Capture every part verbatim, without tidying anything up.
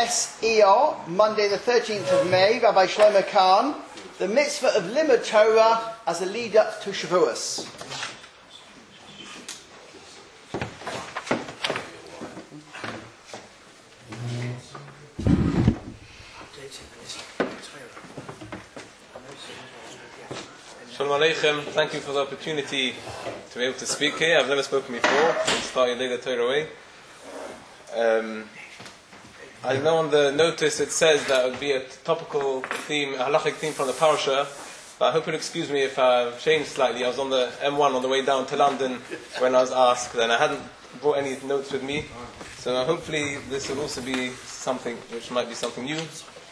Es Iyar, Monday the thirteenth of May, Rabbi Shlomo Kahn, the mitzvah of Limud Torah as a lead-up to Shavuos. Shalom Aleichem, thank you for the opportunity to be able to speak here. I've never spoken before since starting Leila Torah Way. Um, I know on the notice it says that it would be a topical theme, a halachic theme from the parasha, but I hope you'll excuse me if I've changed slightly. I was on the M one on the way down to London when I was asked, and I hadn't brought any notes with me, so hopefully this will also be something which might be something new.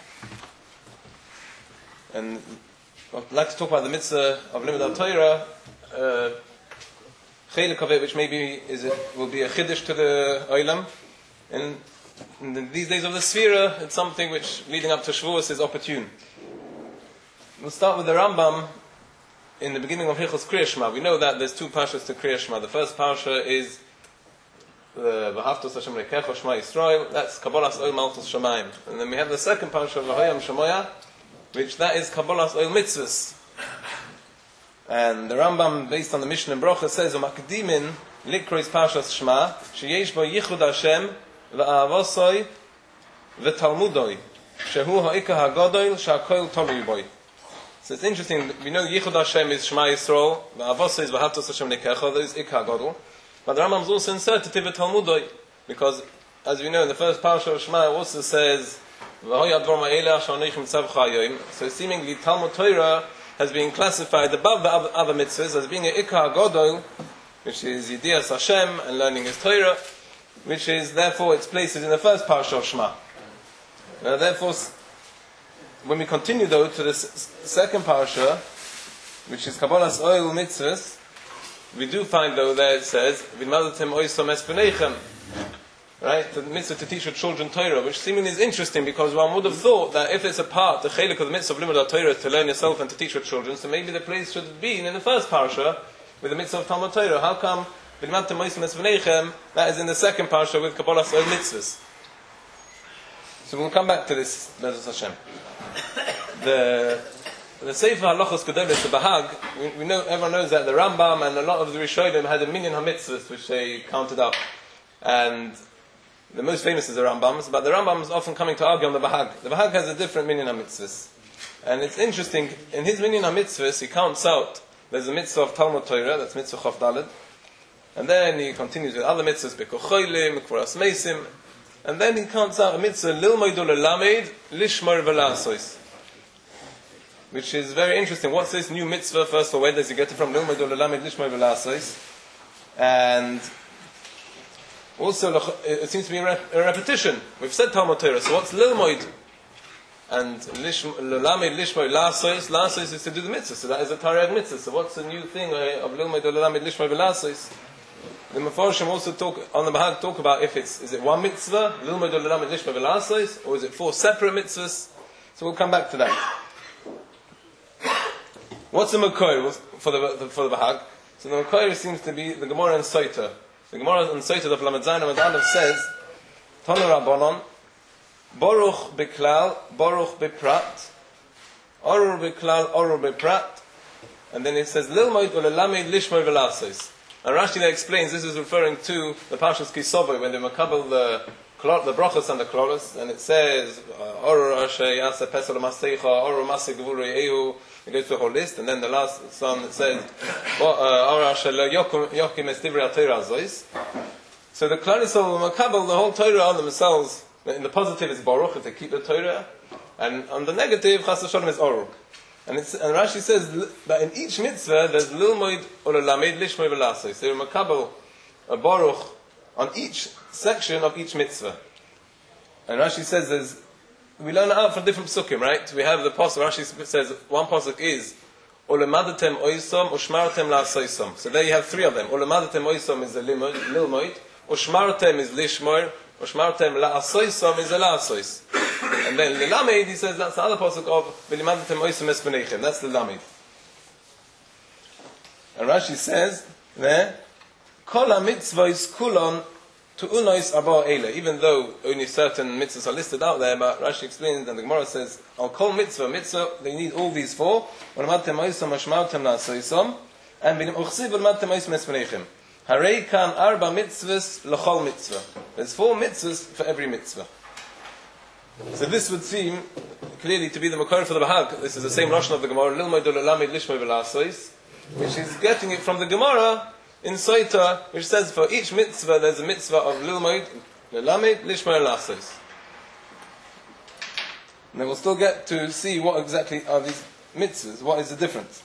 And I'd like to talk about the mitzvah of Limud Torah, uh, chelik of it, which maybe is it will be a chiddush to the olam. And in the, these days of the Sfira, it's something which, leading up to Shavuos, is opportune. We'll start with the Rambam in the beginning of Hilchos Kriya Shema. We know that there's two parshas to Kriya Shema. The first parsha is the V'ahavtos Hashem Elokecha Shema Yisrael. That's Kabbalas Oil Malchus Shamayim. And then we have the second parsha, V'hoyam Shemoya, which that is Kabbalas Oil Mitzvahs. And the Rambam, based on the Mishnah and Brocha, says, U'makdimin likrois parshas Shema, sheyesh bo yichud Hashem v'avosoi v'talmudoi, shehu ha'ika ha'godoil sha'koil tolui boi. So it's interesting, we know Yichud Hashem is Shema Yisrael, v'avosoi is v'havtos Hashem Elokecha, that is Ika ha'godol. But the Rambam is also inserted to v'talmudoi, because, as we know, in the first parsha of Shema, it also says, so seemingly Talmud Torah has been classified above the other, other mitzvahs as being an Ikar Godol, which is Yedias Hashem and learning His Torah, which is therefore its places in the first parsha of Shema. Now, therefore, when we continue though to the s- second parsha, which is Kabbalas Oil Mitzvahs, we do find though there it says V'maltem Oisom Espenechem. Right, the mitzvah to teach your children Torah, which seemingly is interesting because one would have thought that if it's a part, the chelik of the mitzvah of Limud Torah is to learn yourself and to teach your children, so maybe the place should have been in the first parsha with the mitzvah of Talmud Torah. How come that is in the second parsha with Kabbalas Oil Mitzvahs? So we'll come back to this, Bezos Hashem. The the Sefer Halachos Gedolos, the Bahag, we, we know, everyone knows that the Rambam and a lot of the Rishonim had a minyan ha-mitzvahs which they counted up, and the most famous is the Rambams, but the Rambam is often coming to argue on the Bahag. The Bahag has a different minyan ha-mitzvahs. And it's interesting, in his minyan ha-mitzvahs, he counts out, there's a mitzvah of Talmud Torah, that's mitzvah Chof Daled, and then he continues with other mitzvahs, Bekocholim, Kvoras Meisim, and then he counts out a mitzvah, Lilmoid Ulelamed, Lishmor Velasois, which is very interesting. What's this new mitzvah? First of all, where does he get it from? Lilmoid Ulelamed, Lishmor Velasois. And also, it seems to be a repetition. We've said Talmud Torah, so what's Lilmoid? And Lelamed Lishmoid Lasois, Lasois is to do the mitzvah, so that is a Tariag mitzvah. So what's the new thing of Lilmoid Lelamed Lishmoid Lasois? The Mefarshim also talk, on the Bahag, talk about if it's, is it one mitzvah, Lilmoid Lelamed Lishmoid Lasois, or is it four separate mitzvahs? So we'll come back to that. What's the Makor for the, for the Bahag? So the Makor seems to be the Gemara and Soita. The Gemara in Soita of Lamed Zayin and Aleph says, Tanu Rabbanon, Baruch Beklal, Baruch Beprat, Orur Beklal, Orur Beprat, and then it says, Lilmoid Ulelamed Lishmoid Velasois. And Rashi there explains this is referring to the Parshas Kisovoi when they makabel the the brachos and the kloros, and it says, Orur Asher Yasa Pesel Maseicha, Orur Masei Gevurei Ehu. It goes through the whole list, and then the last one it says, so the Klaris of Makabal, the whole Torah on themselves, in the positive is Baruch, if they keep the Torah, and on the negative, Chas v'Shalom is Oruk. And, it's, and Rashi says that in each mitzvah, there's Lilmoid or Lamed Lishmoid Velasois. So Makabal, a Baruch, on each section of each mitzvah. And Rashi says there's we learn out from different psukim, right? We have the pasuk, Rashi says, one pasuk is, Olemadatem oisom, ushmartem la'asoisom. So there you have three of them. Olemadatem oisom is a lilmoid, ushmartem is lishmor, ushmartem la'asoisom is a la'asois. And then Lilamed, he says, that's the other pasuk of, V'limadatem oisom espenechem. That's the Lamed. And Rashi says, there, Kol ha-mitzvahs kulon to unois aba eile, even though only certain mitzvahs are listed out there, but Rashi explains, and the Gemara says, I'll call mitzvah, mitzvah, they need all these four, and binim uchsiv v'lamatem oisam espanechem. Harei kan arba mitzvahs l'chol mitzvah. There's four mitzvahs for every mitzvah. So this would seem clearly to be the makor for the Bahag. This is the same Lashon of the Gemara, Lilmoid Olalamid Lishmoy V'Lasois, which is getting it from the Gemara in Soita, which says for each mitzvah there's a mitzvah of Lilmoid Olalamid Lishmoy V'Lasois. And then we'll still get to see what exactly are these mitzvahs, what is the difference.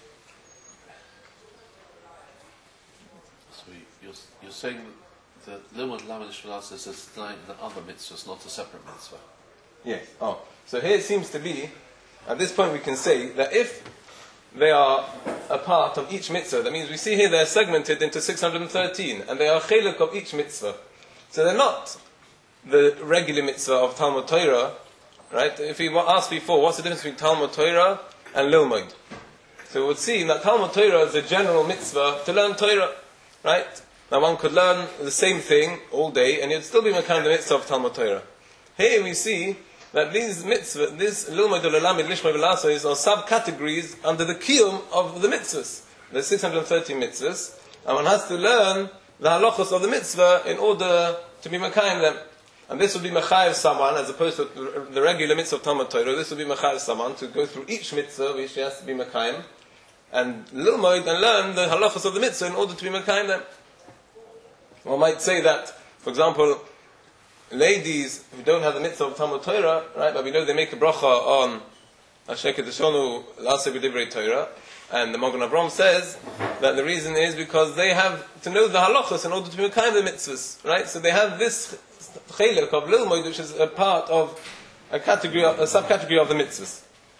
So you're, you're saying that Lilmoid Olalamid Lishmoy V'Lasois is like the other mitzvahs, not a separate mitzvah. Yes. Oh. So here it seems to be, at this point we can say that if they are a part of each mitzvah, that means we see here they're segmented into six hundred thirteen, and they are chelek of each mitzvah. So they're not the regular mitzvah of Talmud Torah, right? If we asked before, what's the difference between Talmud Torah and Lilmoid? So it would seem that Talmud Torah is a general mitzvah to learn Torah, right? Now one could learn the same thing all day, and it'd still be a kind of mitzvah of Talmud Torah. Here we see that these mitzvah, this Lilmoid Olalamid Lishmoy V'Lasois are subcategories under the kiyum of the mitzvahs. There's six hundred thirty mitzvahs, and one has to learn the halachos of the mitzvah in order to be mekayim them. And this would be mechayev someone, as opposed to the regular mitzvah of Talmud Torah. This would be mechayev someone to go through each mitzvah which he has to be mekayim, and Lilmoid and learn the halachos of the mitzvah in order to be mekayim them. One might say that, for example, ladies who don't have the mitzvah of Talmud Torah, right, but we know they make a bracha on Asher Kedeshonu L'aseh B'divrei Torah, and the Magen Avraham says that the reason is because they have to know the halachos in order to be kind of the mitzvahs, right? So they have this chelek of Lilmoid, which is a part of a category, of, a subcategory of the mitzvahs.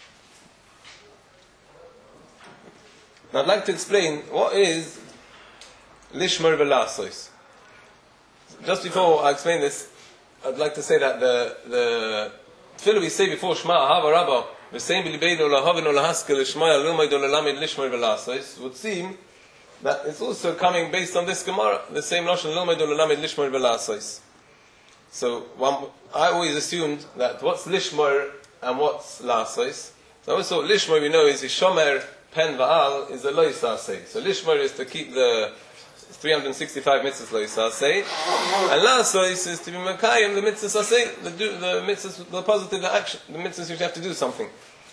Now I'd like to explain what is Lishmor V'Lasois. Just before I explain this, I'd like to say that the the tefillah we say before Shema Hava Rabba v'sein b'libeinu lahavinu lahaskel l'shmaya lilmoid olalamid lishmor v'lasois would seem that it's also coming based on this Gemara, the same Lashon lilmoid olalamid lishmor v'lasois. So one, I always assumed that what's lishmor and what's lasois. So also lishmor we know is shomer pen va'al is a lois asay. So lishmor is to keep the three hundred sixty-five mitzvahs lois asay, and lasois is to be mekayim the mitzvahs asay, the do, the mitzvahs, the positive, the action, the mitzvahs which have to do something.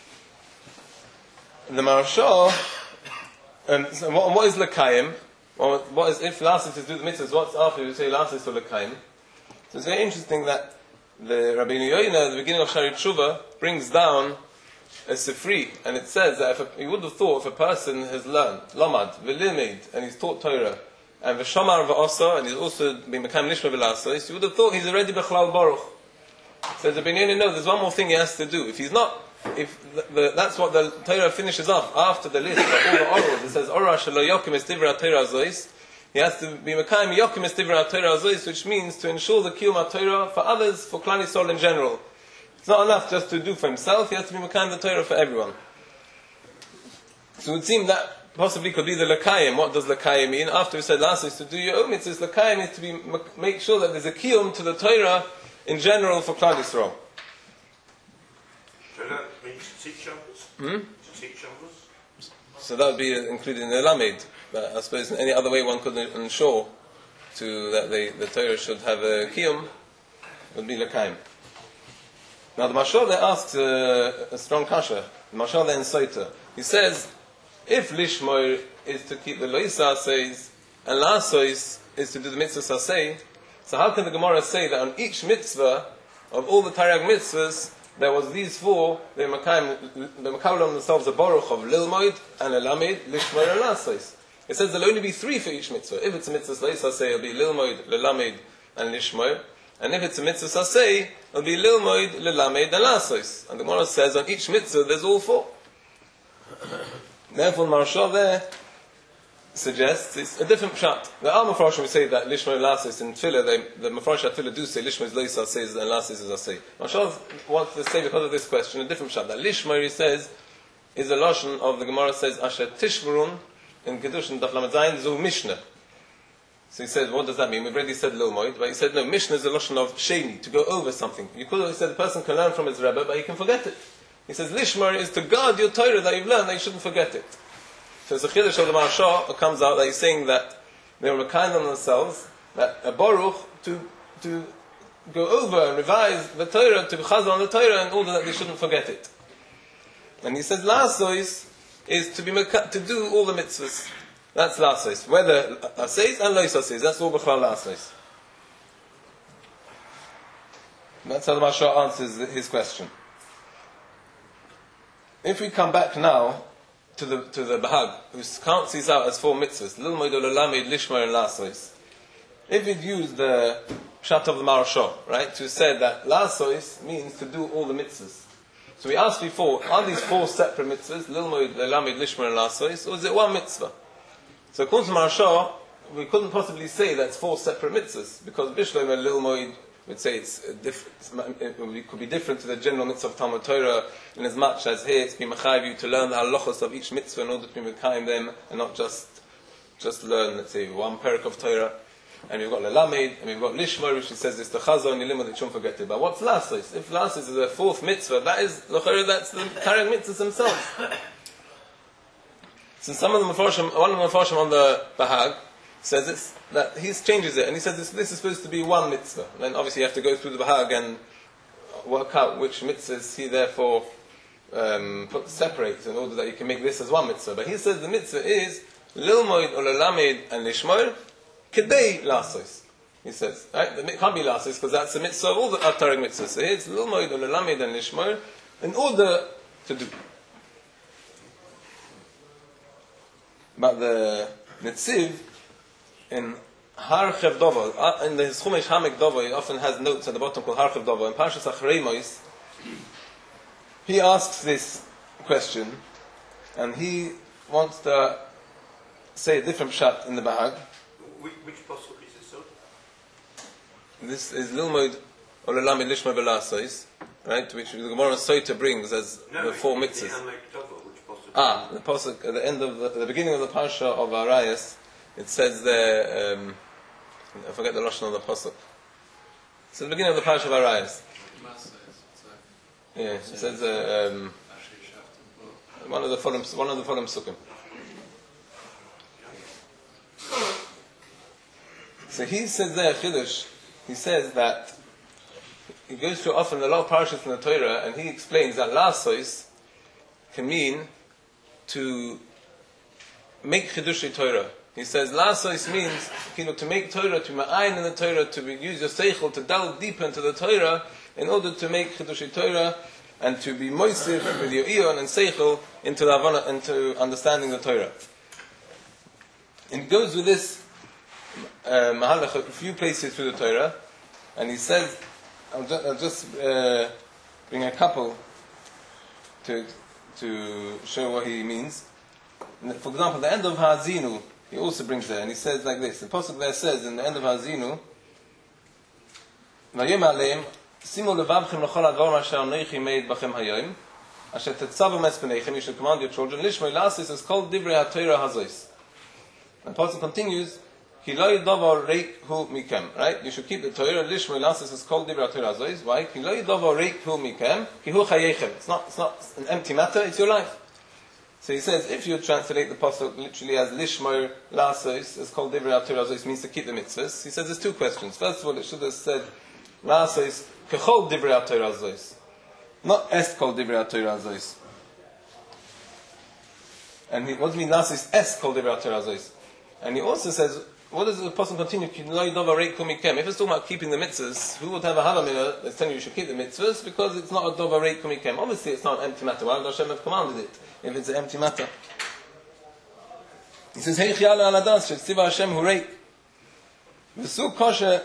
The Maharsha, and so what, what is lekayim? What, what is if lasois is to do the mitzvahs? What's after you say lasois for lekayim? So it's very interesting that the Rabbeinu Yoina at the beginning of Shari Tshuva brings down a sifri, and it says that if a, you would have thought if a person has learned lamad v'limed and he's taught Torah and v'shamar v'osa and he's also been mekayim lishma v'lasois, you would have thought he's already b'chlal baruch. So the Rabbeinu Yoina knows there's one more thing he has to do. If he's not, if the, the, that's what the Torah finishes off after the list of all the orals, it says ora shelo yokim es divrei Torah zois. He has to be mekayim yokim es divrei Torah zois, which means to ensure the kiyum Torah for others, for Klal Yisrael in general. It's not enough just to do for himself, he has to be mekayim the Torah for everyone. So it would seem that possibly could be the lekayim. What does lekayim mean? After we said last is to do your own mitzvahs, lekayim is to be, make sure that there's a kiyum to the Torah in general for Klal Yisrael. So that means to teach others? Hmm? To teach others? So that would be included in the lamed. But I suppose in any other way one could ensure to that they, the Torah should have a kiyum would be lekayim. Now the Mashal there asks uh, a strong kasha. The Mashal there in Soita. He says, if Lishmoir is to keep the Lois Asayis and Lasois is to do the mitzvah Asay, so how can the Gemara say that on each mitzvah of all the Taryag mitzvahs there was these four, they makayim on themselves a baruch of Lilmoid and a Lamed, Lishmoir and Lasois. It says there'll only be three for each mitzvah. If it's a mitzvah Lois Asay, it'll be Lilmoid, Lelamed and Lishmoir. And if it's a mitzvah sasei, it'll be lilmoid, lelamed, and lasois. And the Gemara says on each mitzvah there's all four. Therefore, Maharsha there suggests it's a different pshat. The Al Mefrashim we say that lishmo and lasois in Tefillah, they, the Mefrashim at Tefillah do say lishmo is lois asay and lasois is asay. Maharsha wants to say because of this question a different pshat. That lishmo, he says, is a lashon of the Gemara says asher tishvurun in Kedushin Daf Lamed Zayin zu Mishnah. So he said, what does that mean? We've already said Lilmoid, but he said, no, Mishnah is a lotion of Sheni, to go over something. You could have said the person can learn from his Rebbe, but he can forget it. He says, Lishmar is to guard your Torah that you've learned, that you shouldn't forget it. So it's a Chiddush of the Maharsha, it comes out that he's saying that they were kind on themselves, that a Baruch, to, to go over and revise the Torah, to be chazal on the Torah in order that they shouldn't forget it. And he says, Lasois is to be to do all the mitzvahs. That's Lasois. Whether Aseis and Lois Aseis, that's all B'chal Lasois. That's how the Maharsha answers his question. If we come back now to the to the Bahag, who counts these out as four mitzvahs, Lilmoid, Olalamid, Lishmar, and Lasois. If we'd use the Pshat of the Maharsha, right, to say that Lasois means to do all the mitzvahs. So we asked before, are these four separate mitzvahs, Lilmoid, Olalamid, Lishmar, and Lasois, or is it one mitzvah? So according to Maharsha, we couldn't possibly say that's four separate mitzvahs, because Bishloim and Lilmoid would say it's diff- it could be different to the general mitzvah of Talmud Torah, in as much as here it's been mechayiv you to learn the halachos of each mitzvah in order to be mekayim them, and not just just learn, let's say, one parak of Torah. And we've got Lelamed, and we've got Lishmar, which says it's the chazon, the limud that you shouldn't forget it. But what's Lasos? If Lasos is the fourth mitzvah, that is, that's the carrying mitzvahs themselves. So some of the Mefarshim, one of the Mefarshim on the Bahag says it's, that he changes it, and he says this, this is supposed to be one mitzvah. And then obviously you have to go through the Bahag and work out which mitzvahs he therefore um, put, separates in order that you can make this as one mitzvah. But he says the mitzvah is Lilmoid or Lelamed and Lishmar Kedei Lasos. He says, right? It can't be Lasos because that's the mitzvah of all the Torah mitzvahs. So it's Lilmoid or Lelamed and Lishmar in order to do. But the Netziv in Har Chev Dovo, in the Chumash Hamek Dovo, he often has notes at the bottom called Har Chev Dovo. In Parshas Acharei Mos, he asks this question, and he wants to say a different pshat in the Bahag. Which, which pasuk is this on? This is Lilmoid or Lelamed Lishmar Belasois, right? Which the Gemara Soita brings as no, the four the mitzvahs. Hamek Dovo, which pasuk? Ah, the pasuk at the end of the, the beginning of the parsha of Arayas, it says there. Um, I forget the lashon of the pasuk. It's at the beginning of the parsha of Arayas. Yeah, it says uh, um, one of the forum, one of the forum sukkim. So he says there, Chiddush, he says that he goes through often a lot of parashas in the Torah, and he explains that Lasos can mean to make Chidushei Torah. He says Lasos means, you know, to make Torah, to ma'ayin in the Torah, to be, use your seichel, to delve deeper into the Torah, in order to make Chidushei Torah, and to be moisif with your eon and seichel into the Havana, into understanding the Torah. And it goes with this uh, mahalach a few places through the Torah, and he says, I'll just, I'll just uh, bring a couple to to show what he means. For example, the end of Ha'azinu, he also brings there, and he says like this. The pasuk there says in the end of Ha'azinu, "Vayom aleim simu levavchem l'chol hadvarim asher anochi made bachem hayom, asher tetzavu es b'neichem, you should command your children, lishmoi lasis is called divrei haTorah hazos." And the pasuk continues, "Ki lo yidavar reik hu mikem." Right? You should keep the Torah. Lishmoi lasis is called divrei haTorah hazos. Why? Ki lo yidavar reik hu mikem, ki hu chayechem. It's not. It's not an empty matter. It's your life. So he says, if you translate the pasuk literally as Lishmar Lasos, it's called Divrei HaTorah Hazos, means to keep the mitzvahs. He says there's two questions. First of all, it should have said Lasos Kechol Divrei HaTorah Hazos, not Es called Divrei HaTorah Hazos. And he, what does it mean Lasos Es called Divrei HaTorah Hazos? And he also says, what does the pasuk continue? If it's talking about keeping the mitzvahs, who would have a havamina that's telling you you should keep the mitzvahs? Because it's not a dovarei kumikem. Obviously, it's not an empty matter. Why would Hashem have commanded it if it's an empty matter? He says, "Hey chiyala aladas shetzivah Hashem hureik v'su kosher."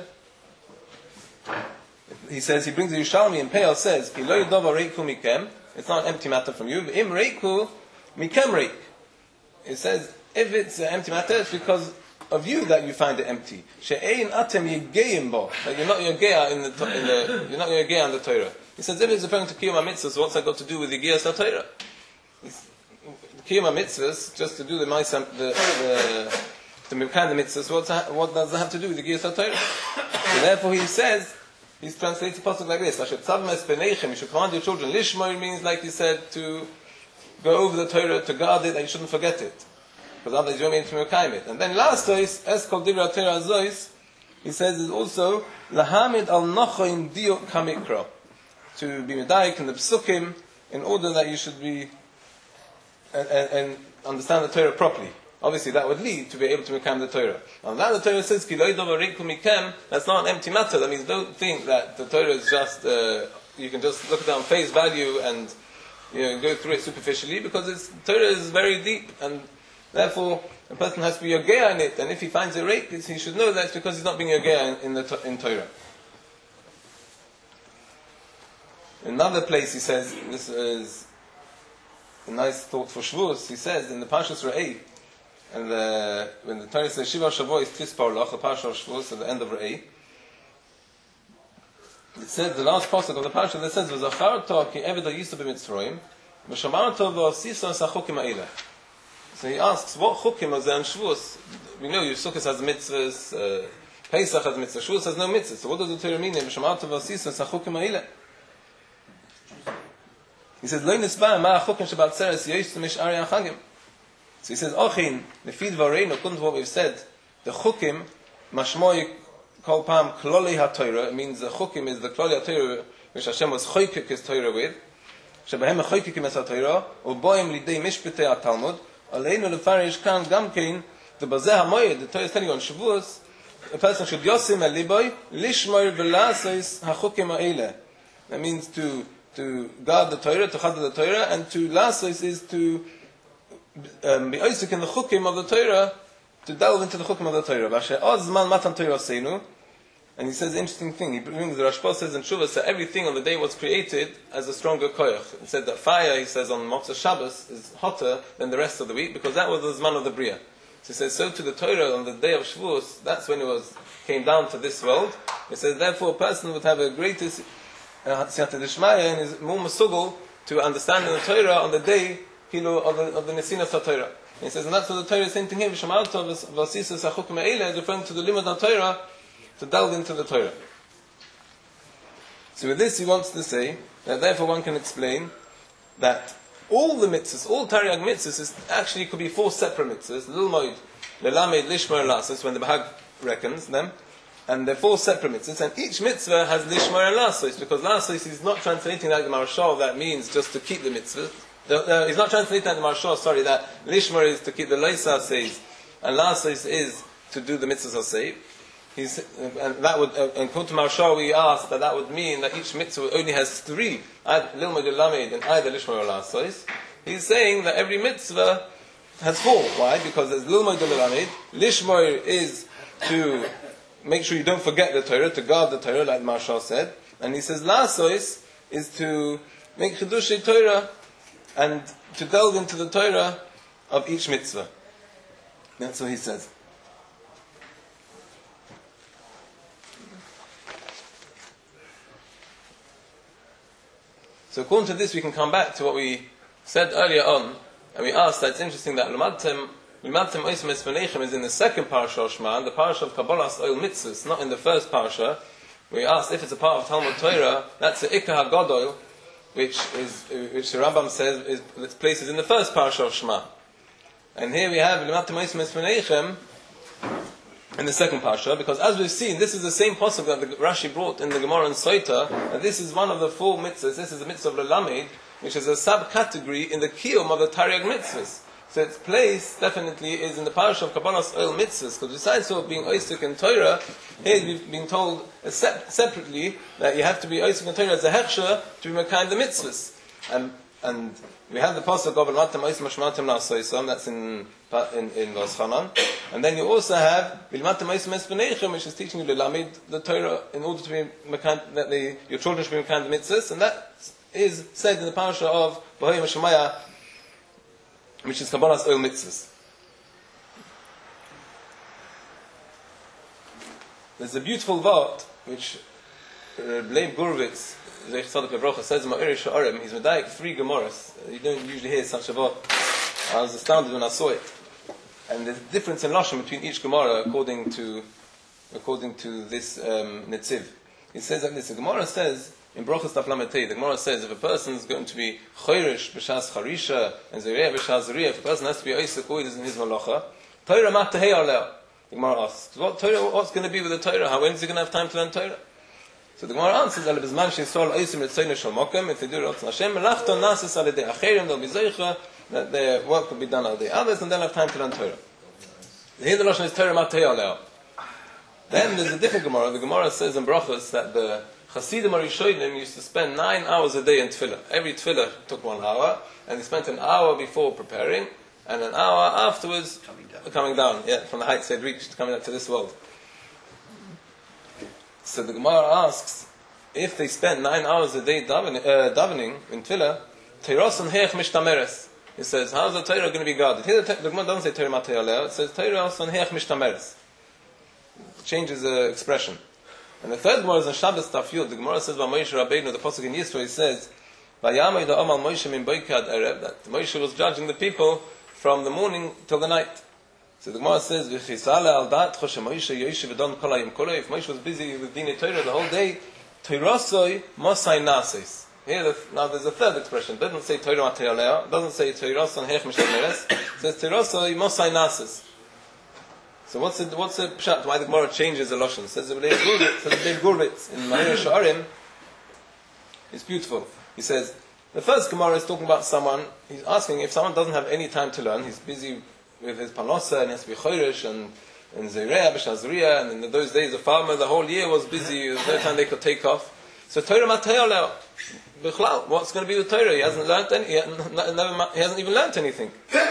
He says he brings the Yerushalmi and Peil says, "Ki lo dovarei kumikem." It's not an empty matter from you. V'im reiku mikem reik. It says if it's an empty matter, it's because of you that you find it empty. She'ein atem yegeim bo. That you're not yegeah in the, in the you're not yegeah on the Torah. He says if it's referring to kiyum mitzvahs, what's that got to do with yegeah the Torah? Kiyum mitzvahs just to do the the, the to Mekayim the mitzvahs, what's ha- what does it have to do with the Giyas HaTorah? So therefore he says, he's translated the pasuk like this, Asher tzavim es b'neichem, you should command your children. Lishmoir means, like he said, to go over the Torah, to guard it, and you shouldn't forget it. Because otherwise you won't be able to Mekayim it. And then last place, es kol divrei HaTorah azois, he says is also, lahamid al nochoin diuk kamikra, to be medayik in the psukim, in order that you should be, and, and, and understand the Torah properly. Obviously, that would lead to be able to become the Torah. And now the Torah says, Ki lo yidov ariku mikem, that's not an empty matter. That means don't think that the Torah is just, uh, you can just look at it on face value and, you know, go through it superficially, because it's, Torah is very deep, and therefore, a person has to be yogea in it, and if he finds a rake, he should know that it's because he's not being yogea in, in, the, in Torah. In another place he says, this is a nice thought for Shavuos, he says in the Parshas Re'eh, and the, when the Torah says Shiva Shavuos is Tispar Lach, the Parsha of Shavuos at the end of Re'eh, it says, the last pasuk of the Parsha that says, V'zacharta ki eved ha'yisa b'mitzroim, v'shamarta v'asisa sachukim ha'ileh. So he asks, what chukim are there in Shavuos? We know Sukkot has mitzvahs, uh, Pesach has mitzvahs, Shavuos has no mitzvahs. So what does the Torah mean? V'shamarta v'asisa sachukim ha'ileh. He says, Lo nisba ma chukim shabat seres yoyis mish'ari ha'chagim. So he says, Ochin, nefid v'arein, according to what we've said, the chukim, mashmoi kol pam kloli ha-Torah, it means the chukim is the kloli ha-Torah, which Hashem was choykik his Torah with, shebahem choykikim es ha-Torah, uboim lidei mishpitei ha-Talmud, aleinu lefarish kan gamkein, the bazeh ha-moyed, the Torah is telling you on Shavuos, a person should yosim al-liboy, lishmoir v'lasois ha-chukim ha'ileh. That means to to guard the Torah, to chadar the Torah, and to lasos is to um, be oisik in the chukim of the Torah, to delve into the chukim of the Torah. Vashe ozman matan Torah seinu, and he says an interesting thing. He brings the Rashba says in Shuvah that everything on the day was created as a stronger koyach. He said that fire, he says on Motzei Shabbos, is hotter than the rest of the week because that was the zman of the bria. So he says so to the Torah on the day of Shavuos. That's when it was came down to this world. He says therefore a person would have a greatest Siyata Dishmaya and is more masugul to understand the Torah on the day kilo of the of the Nesinas HaTorah. He says, and that's what the Torah is saying to him. V'shamarta v'asisa sachukim ha'ileh is referring to the limud HaTorah to delve into the Torah. So with this, he wants to say that therefore one can explain that all the mitzvahs, all Tariag mitzvahs, is actually could be four separate mitzvahs: Lilmoid, Lelamed, Lishmer, Lasos, when the Bahag reckons them. And they're four separate mitzvahs, and each mitzvah has lishmar and lasos, because lasos is not translating like the Marshal, that means just to keep the mitzvah. No, no, he's not translating like the Marshal, sorry, that lishmar is to keep the loisa says, and lasos is to do the mitzvahs say. He's, and that would, uh, and according to Marshal, we asked that that would mean that each mitzvah only has three, either lilmod lamed and either lishmar or lasos. He's saying that every mitzvah has four. Why? Because there's lilmod lamed, lishmar is to make sure you don't forget the Torah, to guard the Torah, like Marshal said. And he says, Lasos is to make Chidushei Torah and to delve into the Torah of each mitzvah. That's what he says. So according to this, we can come back to what we said earlier on, and we asked that it's interesting that Lumadtem Lumadtem Oisem Espanechem is in the second parsha of Shema, the parsha of Kabbalah's Oil Mitzvahs, not in the first parsha. We asked if it's a part of Talmud Torah, that's the Ikar HaGodol, which is which the Rambam says is its place is in the first parsha of Shema. And here we have Lumadtem Oisem Espanechem in the second parsha, because as we've seen, this is the same pasuk that the Rashi brought in the Gemara and Soita, and this is one of the four mitzvahs. This is the mitzvah of Lelamed, which is a subcategory in the Kiyum of the Tariag mitzvahs. So its place definitely is in the parish of Kabbalah's oil mitzvahs, because besides sort of being oisik in Torah, here we've been told sep- separately that you have to be oisik in Torah as a hechsher to be mekayim the mitzvahs. And and we have the pasuk of Matam Oisem Shmatim Nasoisam, that's in in in Los Chanan, and then you also have Bilmatam Oisem Espanechem, which is teaching you to lamed the Torah in order to be mekayim, that the, your children should be mekayim the mitzvahs, and that is said in the parasha of Bahayim Shemaya, which is Kabbalah's oil mitzvahs. There's a beautiful vart which Leib Gurvitz, Zeich Tzadok Levrocha, says in Ma'ir Sha'arim. He's medayik three Gemaras. You don't usually hear such a vart. I was astounded when I saw it. And there's a difference in Lashon between each Gemara according to according to this um, Netziv. It says like this. The Gemara says in Brochus Daf Lamed Tei, the Gemara says if a person is going to be choirish b'shas charisha and zereh b'shas zereh, if a person has to be oisek oides in his malacha, Torah matahei aleh. The Gemara asks, what Torah? What's going to be with the Torah? How when is he going to have time to learn Torah? So the Gemara answers, "Al bezman she'isol oisim etzayin shel mokem, if they do Ratzon Hashem, melachton nasis al yedei acherim, they'll be zeicha that their work will be done al yedei others, and they'll have time to learn Torah." Here the Lashon is Torah matahei aleh. Then there's a different Gemara. The Gemara says in Brachos that the Hasidim Arishonim used to spend nine hours a day in Tefillah. Every Tefillah took one hour, and they spent an hour before preparing, and an hour afterwards coming down. Coming down, yeah, from the heights they'd reached, coming up to this world. So the Gemara asks, if they spent nine hours a day davening, uh, davening in Tefillah, Teiros Heich Mishtameres. It says, how's the Torah going to be guarded? Here the, the Gemara doesn't say Torah Matei Aleh, it says Teiros Heich Mishtameres. Changes the expression. And the third Gemara is in Shabbos Daf Yud. The Gemara says by Moshe Rabbeinu, the pasuk in Yisro, he says, "Vayamay da'amal Moshe min boikei ad erev," that Moshe was judging the people from the morning till the night. So the Gemara says, "V'chisale al da'at Moshe Yoshe v'don kol hayom kol." If Moshe was busy with Dinei Torah the whole day, Teirasoi mosai nases. Here, the, now there's a third expression. It doesn't say Torah matei aleh. It doesn't say Teirason heich mishtameres. It says Teirasoi mosai nases. So what's the what's the pshat? Why the Gemara changes the lashon? Says the Rebbe Gurvitz. Says the Rebbe Gurvitz in Ma'ir Sha'arim. It's beautiful. He says the first Gemara is talking about someone. He's asking if someone doesn't have any time to learn. He's busy with his panosa and he has to be choirish and and zereh b'shazriya. And in those days, the farmer the whole year was busy. There was no time they could take off. So Torah matei aleh. Bichlal, what's going to be with Torah? He hasn't learned any. He hasn't, never, he hasn't even learned anything.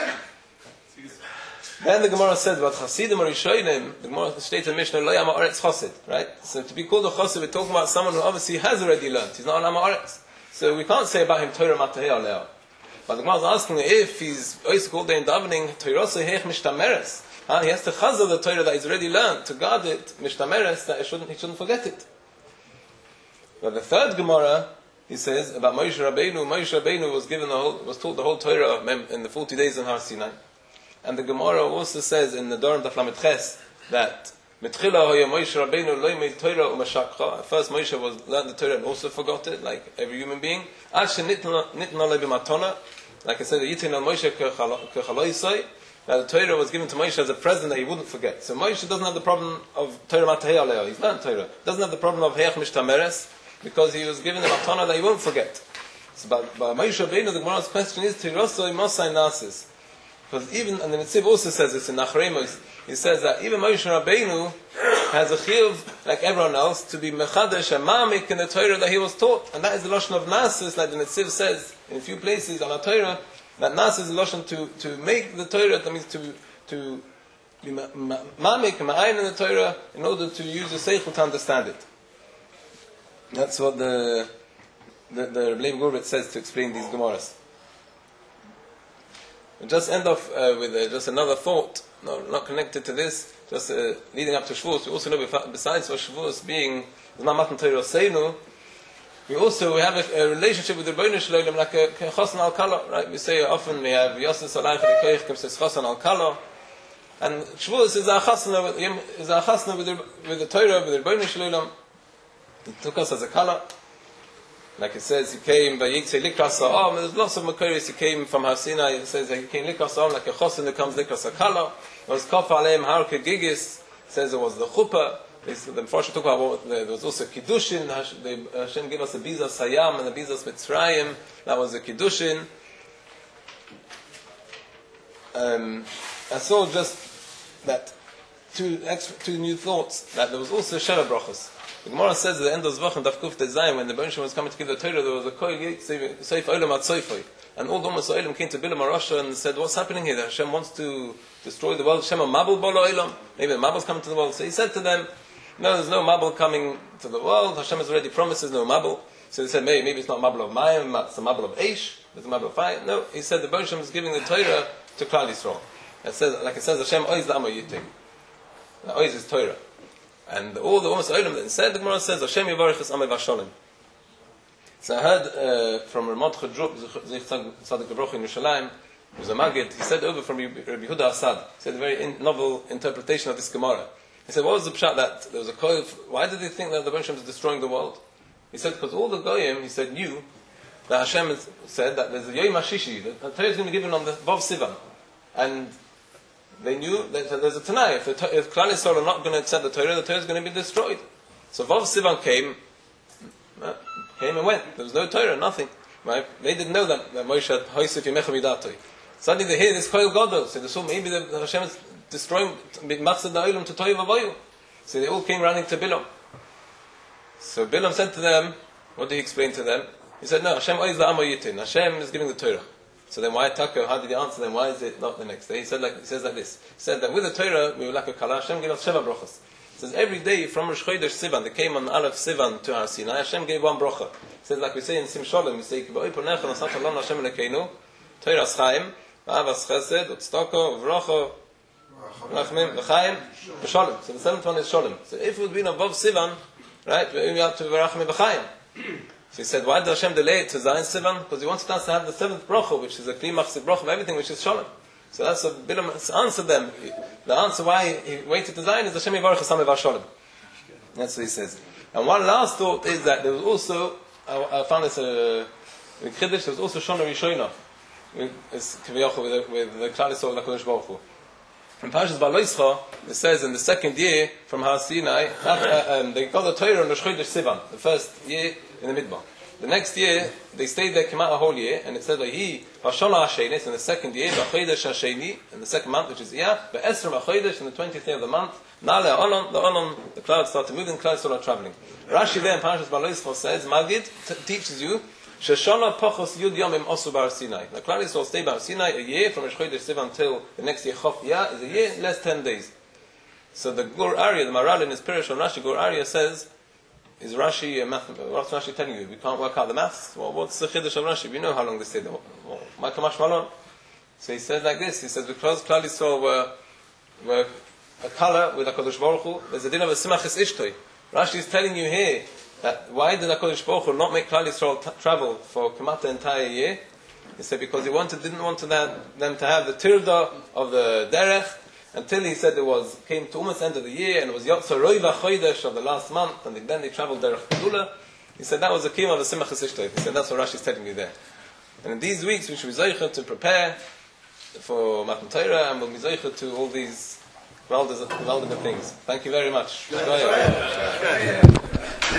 Then the Gemara said about Chasidim or Rishonim, the Gemara states in Mishnah, Lo Yama Oretz Chasid, right? So to be called a Chasid, we're talking about someone who obviously has already learned. He's not an Ama Oretz. So we can't say about him Torah Matahei Aleh. But the Gemara is asking if he's always called in davening, Torah Heich Mishtameres. Uh, he has to chazal the Torah that he's already learned, to guard it, Mishtameres, that he shouldn't, he shouldn't forget it. But the third Gemara, he says about Moshe Rabbeinu, Moshe Rabbeinu was given the whole, was taught the whole Torah in the forty days in Har Sinai. And the Gemara also says in the Dorim Daf Lamed Ches that Mitchila hoya Moshe Rabbeinu lo yimei Torah u'mashakcha. First Moshe was learned the Torah and also forgot it, like every human being. Ad shenitna le b'matona, like I said, yitin al Moshe kechaloisai. That the Torah was given to Moshe as a present that he wouldn't forget. So Moshe doesn't have the problem of Torah matahei aleh. He's learned Torah. Doesn't have the problem of heich mishtameres because he was given a matana that he won't forget. So by, by Moshe Rabbeinu, the Gemara's question is Tirosoi Mosai Nasis. Because even, and the Netziv also says this in Nachremos, he says that even Moshe Rabbeinu has a chiyuv, like everyone else, to be mechadesh and mamik in the Torah that he was taught. And that is the Lashon of Nasis, like the Netziv says in a few places on the Torah, that Nasis is the Lashon to, to make the Torah, that means to, to be mamik, ma'ayin in the Torah, in order to use the seichel to understand it. That's what the, the, the Rebbe Gurvitz says to explain these Gemaras. We'll just end off uh, with uh, just another thought, no, not connected to this, just uh, leading up to Shavuos. We also know, besides for Shavuos being Matan Torah Seinu, we also have a, a relationship with the Rebbeinu Shalom like a Chosan Al Kala, right? We say often we have Yosef Salayich the Koich Kimses Chosan Al Kala, and Shavuos is our Chasna with, is our Chasna with the, with the Torah, with the Rebbeinu Shalom. He took us as a Kala. Like it says, he came by Yitzay Likras Ha'am. There's lots of Makoris. He came from Har Sinai. It says that he came Likras Ha'am like a Chosin that comes Likras Ha'kala. It was Kof Aleim Harke Gigis. It says it was the Chuppah. The Mepharshim talk about there was also Kiddushin. Hashem gave us a Bizas Hayam and a Bizas Mitzrayim. That was the Kiddushin. Um, I saw just that two extra, two new thoughts. That there was also Sheva Brachos. The Gemara says at the end of Zvach and Daf Kuf Tezayim, when the Rebbeinu was coming to give the Torah, there was a Koil Seif Olam Ad Soifoi. And all the Umas Olam came to Bilam HaRasha and said, what's happening here? Hashem wants to destroy the world. Hashem a Mabul Bolo Olam. Maybe a Mabul's coming to the world. So he said to them, no, there's no Mabul coming to the world. Hashem has already promised there's no Mabul. So they said, maybe, maybe it's not Mabul of Mayim, it's a Mabul of Eish, it's a Mabul of fire. No, he said the Rebbeinu is giving the Torah to Klal Yisrael. It says, like it says, Hashem Oiz La'amo Yitim. Oiz is Torah. And all the Umas Olam that said, the Gemara says, Hashem Yivarech Es Amei Vasholim. So I heard uh, from Ramad Chedruk, Zich Tzadik Gebroch in Yerushalayim, It was a Maggid. He said over from Rabbi Yehuda Assad. He said a very in, novel interpretation of this Gemara. He said, what was the pshat that there was a koil? Why did they think that the Rebbe Hashem is destroying the world? He said, because all the goyim, he said, knew that Hashem has said that there's a Yom HaShishi, that the Torah is going to be given on the Vav Sivan. And they knew that there's a Tanai. If, the, if Klal Yisrael are not going to accept the Torah, the Torah is going to be destroyed. So Vav Sivan came, uh, came and went. There was no Torah, nothing. Right? They didn't know that, that Moshe had Hoysef Yimecha Midatoi. Suddenly they hear this Koil Gadol. So they saw maybe the, the Hashem is destroying Matzah Da'ilim to Toiv Avoyu. So they all came running to Bilam. So Bilam said to them, what did he explain to them? He said, no, Hashem oiz la'amo yitin. Hashem is giving the Torah. So then why Taka? How did he answer them? Why is it not the next day? He said like he says like this. He said that with the Torah we were like a kala. Hashem gave us Sheva brachas. He says every day from Rosh Chodesh Sivan, they came on Aleph Sivan to Har Sinai. Hashem gave one bracha. He says like we say in Sim Shalom, we say Kiboi Ponecha Nasat Shalom Hashem Lekeinu Torah Chaim Avas Chesed Utstoko Vracha Rachmim V'Chaim V'Shalom. So the seventh one is Shalom. So if it would be above Sivan, right, we have to V'Rachmim V'Chaim. So he said, why did Hashem delay it to Zayin Sivan? Because he wanted us to have the seventh bracha, which is a Kli Machzik bracha of everything, which is Shalom. So that's what Bilam answered them. The answer why he waited to Zayin is Hashem Yivarech Hasam Evar Shalom. That's what he says. And one last thought is that there was also, I, I found this uh, in Kiddush, there was also Shana Rishoina, with Kiviyachah, with, with the Klal Yisrael of HaKadosh Baruch Hu. In Parshas Baloischa, it says in the second year from Har Sinai, uh, um, they got the Torah on Rosh Chodesh Sivan, the first year in the Midbar. The next year, they stayed there, came out a whole year, and it said, "Vahi Vashana Hashenis," in the second year, Vachodesh Hasheni, in the second month, which is Iyah, Ve'esrim Vachodesh, in the twentieth day of the month, Nale Olam, the Olam, the clouds started moving, the clouds started traveling. Rashi there in Parshas Baloischa says, Magid t- teaches you, Sheshana Pachos Yud Yomim Osu Bar Sinai. The clouds will stay Bar Sinai a year, from Rosh Chodesh Sivan until the next year, Chof Iyah, is a year, less ten days. So the Gur Arya, the Maral in his Pirish on Rashi, Gur Arya says, is Rashi a math? What's Rashi telling you? We can't work out the maths. Well, what's the chiddush of Rashi? We know how long they stayed there. My kamash malon. So he says like this. He says because Klal Yisrael were were a color with HaKadosh Baruch Hu. There's a din of a simachis ishtoi. Rashi is telling you here that why did HaKadosh Baruch Hu not make Klal Yisrael t- travel for Kemat the entire year? He said because he wanted didn't want to them, them to have the tirda of the derech. Until he said it was came to almost the end of the year and it was Yotzar Roiva Chodesh of the last month, and then they traveled Derech Kedula. He said that was the kiyum of the Simachas Ishtoi. He said that's what Rashi is telling you there. And in these weeks we should be zeicher to prepare for Matan Torah and we'll be zeicher to all these well, well, things. Thank you very much.